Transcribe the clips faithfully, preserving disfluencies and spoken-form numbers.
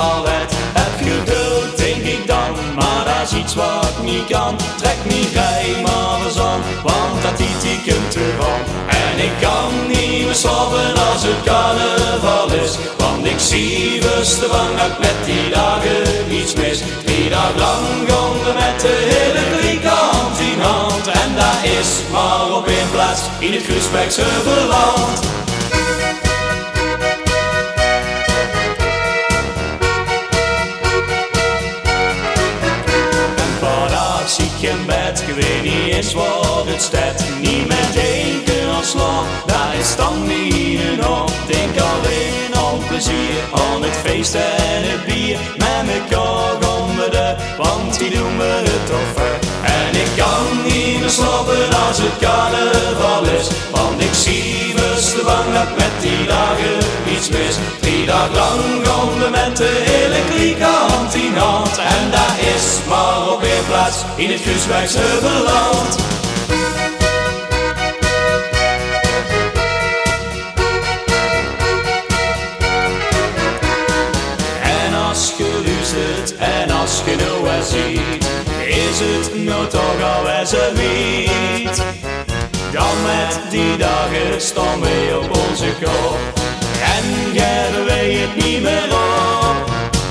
alweer. Heb geduld, denk ik dan, maar dat is iets wat ik niet kan. Trek niet rij maar eens aan, want dat tiet ik kunt ervan. En ik kan niet meer slapen als het carnaval is, want ik zie rustig bang dat ik met die dagen iets mis. Drie dagen lang gaan we met de hele kliek hand in hand. En dat is maar op één plaats in het Groesbeekse verland. Geen bed, ik weet niet eens wat het staat. Niet met denken aan slaap, daar is dan niet genoeg. Denk alleen aan plezier, aan het feest en het bier. Met mekaar gaan we de, want die doen we het toffer. En ik kan niet meer slapen als het carnaval is, want ik zie rustig bang dat ik met die dagen iets mis. Drie dagen lang gaan we met de hele kliek hand in hand. En daar is maar op één plaats in het Groesbeekse verland. En als je luistert en als je nou eens ziet, is het nou toch al eens een wiet. Dan met die dagen staan we op onze kop en geven wij het niet meer op.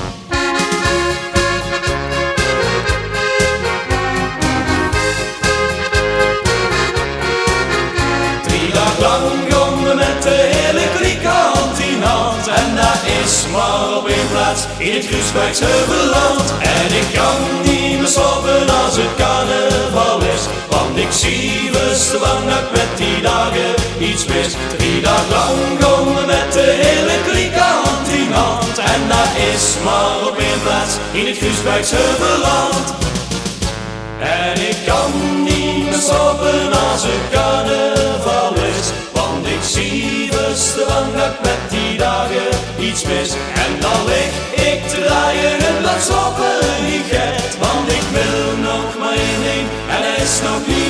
Drie dagen lang gaan we met de hele kliek hand in hand. En dat is maar op één plaats in het Groesbeekse verland. En ik kan niet meer slapen als het carnaval is, want ik zie rustig bang dat ik met die dagen iets mis. Drie dagen lang gaan we met de hele kliek hand in hand. En dat is maar op één plaats in het Groesbeekse verland. En ik kan niet meer slapen als het carnaval is, want ik zie rustig bang dat ik met die dagen iets mis. En dan lig ik te draaien en dat slapen niet get, want ik wil nog maar één ding en hij is nog niet